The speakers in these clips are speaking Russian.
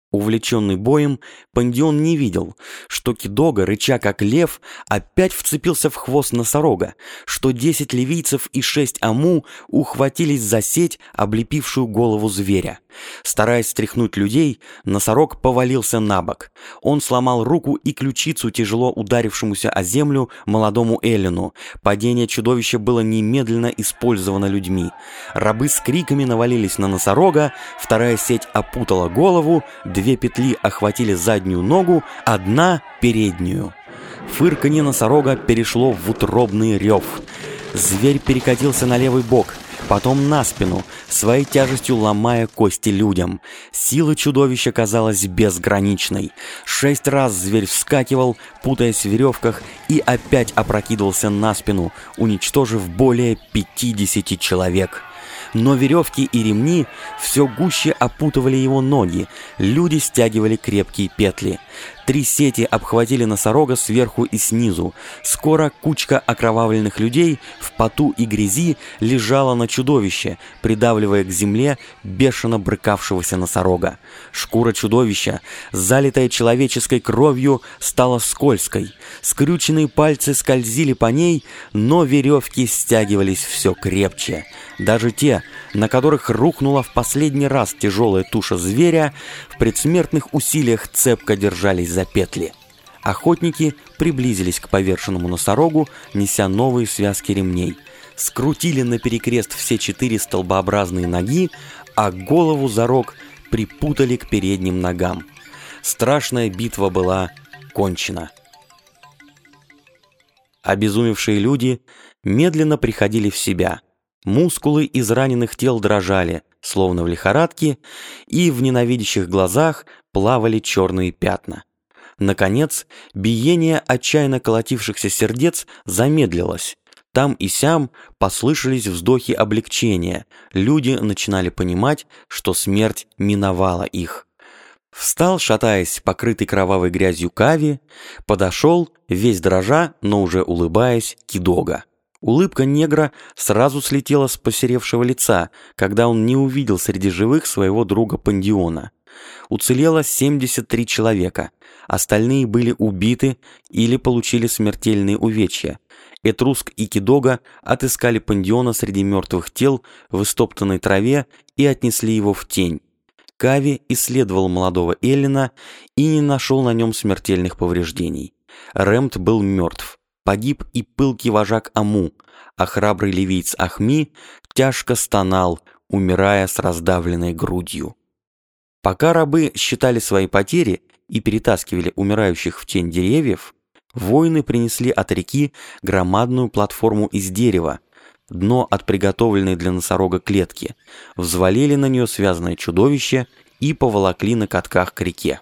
Увлеченный боем, Пандион не видел, что Кидога, рыча как лев, опять вцепился в хвост носорога, что 10 ливийцев и 6 аму ухватились за сеть, облепившую голову зверя. Стараясь стряхнуть людей, носорог повалился на бок. Он сломал руку и ключицу тяжело ударившемуся о землю молодому эллину. Падение чудовища было немедленно использовано людьми. Рабы с криками навалились на носорога, вторая сеть опутала голову, 2 петли охватили заднюю ногу, 1 — переднюю. Фырканье носорога перешло в утробный рев. Зверь перекатился на левый бок, потом на спину, своей тяжестью ломая кости людям. Сила чудовища казалась безграничной. 6 раз зверь вскакивал, путаясь в веревках, и опять опрокидывался на спину, уничтожив более 50 человек. Но веревки и ремни все гуще опутывали его ноги, люди стягивали крепкие петли. 3 сети обхватили носорога сверху и снизу. Скоро кучка окровавленных людей в поту и грязи лежала на чудовище, придавливая к земле бешено брыкавшегося носорога. Шкура чудовища, залитая человеческой кровью, стала скользкой. Скрюченные пальцы скользили по ней, но веревки стягивались все крепче. Даже те, на которых рухнула в последний раз тяжелая туша зверя, в предсмертных усилиях цепко держались за петли. Охотники приблизились к поверженному носорогу, неся новые связки ремней. Скрутили наперекрест все 4 столбообразные ноги, а голову за рог припутали к передним ногам. Страшная битва была кончена. Обезумевшие люди медленно приходили в себя. Мускулы израненных тел дрожали, словно в лихорадке, и в ненавидящих глазах плавали черные пятна. Наконец, биение отчаянно колотившихся сердец замедлилось. Там и сям послышались вздохи облегчения. Люди начинали понимать, что смерть миновала их. Встал, шатаясь, покрытый кровавой грязью Кави, подошел, весь дрожа, но уже улыбаясь, Кидога. Улыбка негра сразу слетела с посеревшего лица, когда он не увидел среди живых своего друга Пандиона. Уцелело 73 человека, остальные были убиты или получили смертельные увечья. Этруск и Кидога отыскали Пандиона среди мертвых тел в истоптанной траве и отнесли его в тень. Кави исследовал молодого эллина и не нашел на нем смертельных повреждений. Ремт был мертв. Погиб и пылкий вожак Аму, а храбрый ливиец Ахми тяжко стонал, умирая с раздавленной грудью. Пока рабы считали свои потери и перетаскивали умирающих в тень деревьев, воины принесли от реки громадную платформу из дерева, дно от приготовленной для носорога клетки, взвалили на нее связанное чудовище и поволокли на катках к реке.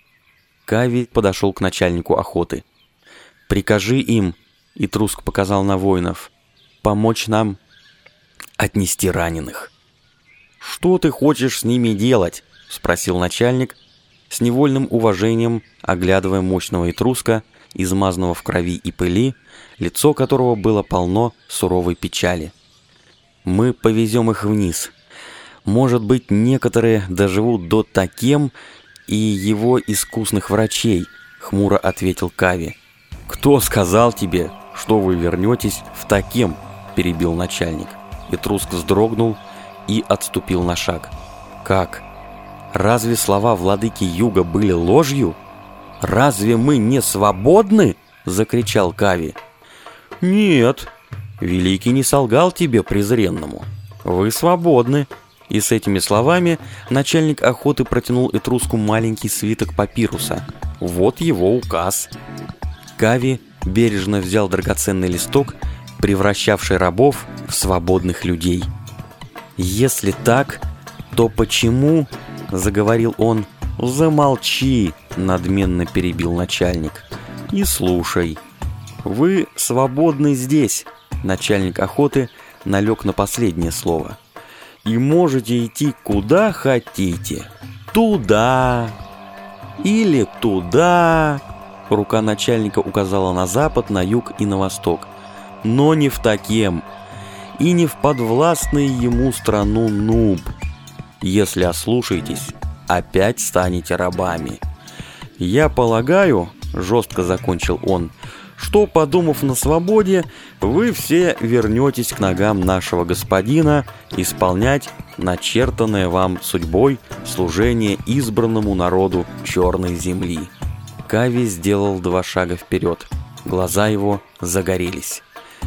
Кави подошел к начальнику охоты. «Прикажи им», — Этруск показал на воинов, — «помочь нам отнести раненых». «Что ты хочешь с ними делать?» — спросил начальник, с невольным уважением оглядывая мощного Этруска, измазанного в крови и пыли, лицо которого было полно суровой печали. «Мы повезем их вниз. Может быть, некоторые доживут до Такем и его искусных врачей», — хмуро ответил Кави. «Кто сказал тебе, что вы вернетесь в Такем?» – перебил начальник. Этруск вздрогнул и отступил на шаг. «Как? Разве слова владыки Юга были ложью? Разве мы не свободны?» – закричал Кави. «Нет, Великий не солгал тебе, презренному. Вы свободны». И с этими словами начальник охоты протянул Этруску маленький свиток папируса. Вот его указ. Кави бережно взял драгоценный листок, превращавший рабов в свободных людей. «Если так, то почему?» — заговорил он. «Замолчи!» — надменно перебил начальник. «И слушай. Вы свободны здесь», — начальник охоты налег на последнее слово. «И можете идти куда хотите. Туда или туда». Рука начальника указала на запад, на юг и на восток. «Но не в Такем и не в подвластную ему страну Нуб. Если ослушаетесь, опять станете рабами. Я полагаю, жестко закончил он, что, подумав на свободе, вы все вернетесь к ногам нашего господина исполнять начертанное вам судьбой служение избранному народу Черной земли. Кави сделал 2 шага вперед. Глаза его загорелись.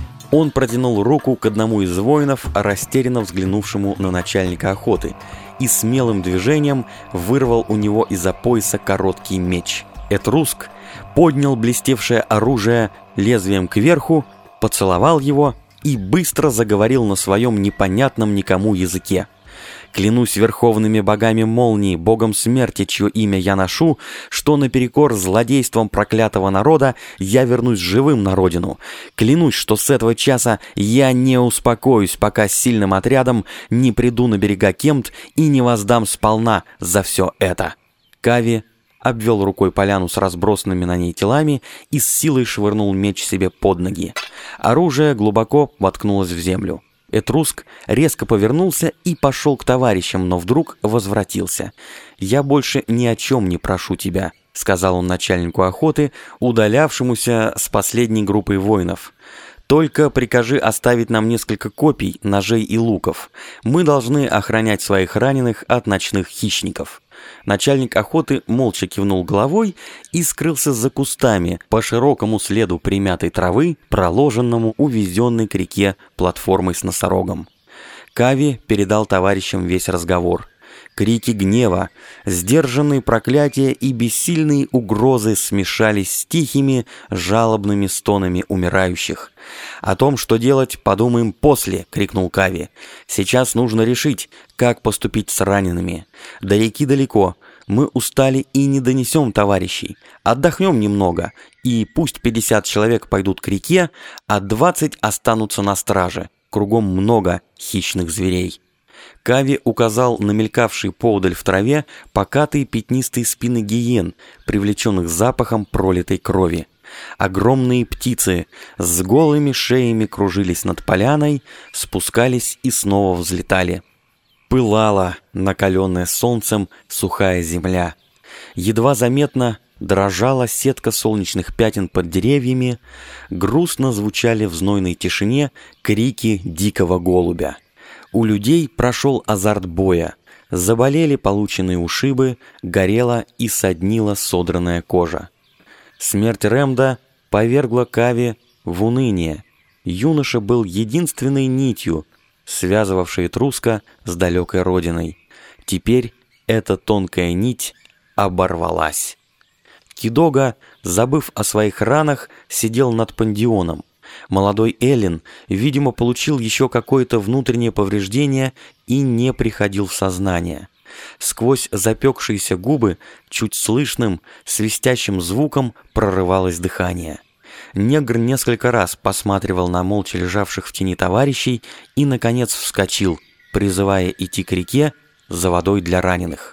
Он протянул руку к одному из воинов, растерянно взглянувшему на начальника охоты, и смелым движением вырвал у него из-за пояса короткий меч. Этруск поднял блестевшее оружие лезвием кверху, поцеловал его и быстро заговорил на своем непонятном никому языке. «Клянусь верховными богами молнии, богом смерти, чье имя я ношу, что наперекор злодействам проклятого народа я вернусь живым на родину. Клянусь, что с этого часа я не успокоюсь, пока с сильным отрядом не приду на берега Кемт и не воздам сполна за все это». Кави обвел рукой поляну с разбросанными на ней телами и с силой швырнул меч себе под ноги. Оружие глубоко воткнулось в землю. Этруск резко повернулся и пошел к товарищам, но вдруг возвратился. «Я больше ни о чем не прошу тебя», — сказал он начальнику охоты, удалявшемуся с последней группой воинов. «Только прикажи оставить нам несколько копий, ножей и луков. Мы должны охранять своих раненых от ночных хищников». Начальник охоты молча кивнул головой и скрылся за кустами по широкому следу примятой травы, проложенному увезенной к реке платформой с носорогом. Кави передал товарищам весь разговор. Крики гнева, сдержанные проклятия и бессильные угрозы смешались с тихими, жалобными стонами умирающих. «О том, что делать, подумаем после», — крикнул Кави. «Сейчас нужно решить, как поступить с ранеными. До реки далеко, мы устали и не донесем товарищей. Отдохнем немного, и пусть 50 человек пойдут к реке, а 20 останутся на страже. Кругом много хищных зверей». Кави указал на мелькавшие поодаль в траве покатые пятнистые спины гиен, привлеченных запахом пролитой крови. Огромные птицы с голыми шеями кружились над поляной, спускались и снова взлетали. Пылала, накаленная солнцем, сухая земля. Едва заметно дрожала сетка солнечных пятен под деревьями, грустно звучали в знойной тишине крики дикого голубя. У людей прошел азарт боя, заболели полученные ушибы, горела и соднила содранная кожа. Смерть Рэмда повергла Кави в уныние. Юноша был единственной нитью, связывавшей Этруска с далекой родиной. Теперь эта тонкая нить оборвалась. Кидога, забыв о своих ранах, сидел над пандионом. Молодой Эллин, видимо, получил еще какое-то внутреннее повреждение и не приходил в сознание. Сквозь запекшиеся губы чуть слышным, свистящим звуком прорывалось дыхание. Негр несколько раз посматривал на молча лежавших в тени товарищей и, наконец, вскочил, призывая идти к реке за водой для раненых.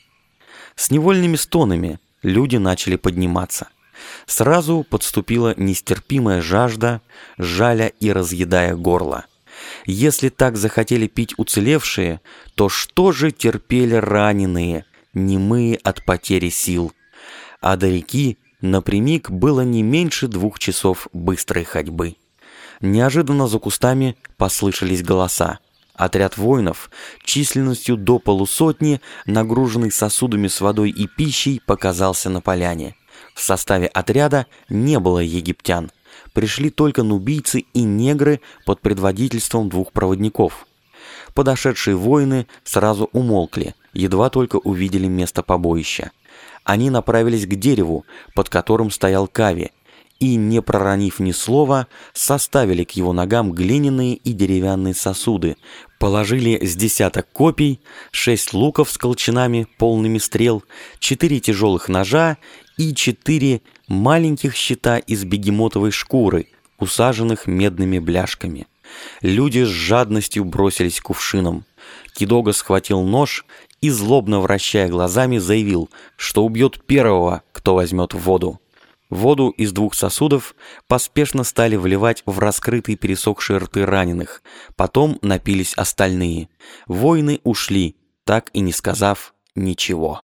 С невольными стонами люди начали подниматься. Сразу подступила нестерпимая жажда, жаля и разъедая горло. Если так захотели пить уцелевшие, то что же терпели раненые, немые от потери сил? А до реки напрямик было не меньше 2 часов быстрой ходьбы. Неожиданно за кустами послышались голоса. Отряд воинов, численностью до полусотни, нагруженный сосудами с водой и пищей, показался на поляне. В составе отряда не было египтян. Пришли только нубийцы и негры под предводительством 2 проводников. Подошедшие воины сразу умолкли, едва только увидели место побоища. Они направились к дереву, под которым стоял Кави, и, не проронив ни слова, составили к его ногам глиняные и деревянные сосуды, положили с 10 копий, 6 луков с колчанами, полными стрел, 4 тяжелых ножа и 4 маленьких щита из бегемотовой шкуры, усаженных медными бляшками. Люди с жадностью бросились к кувшинам. Кидога схватил нож и, злобно вращая глазами, заявил, что убьет первого, кто возьмет воду. Воду из 2 сосудов поспешно стали вливать в раскрытые пересохшие рты раненых. Потом напились остальные. Воины ушли, так и не сказав ничего.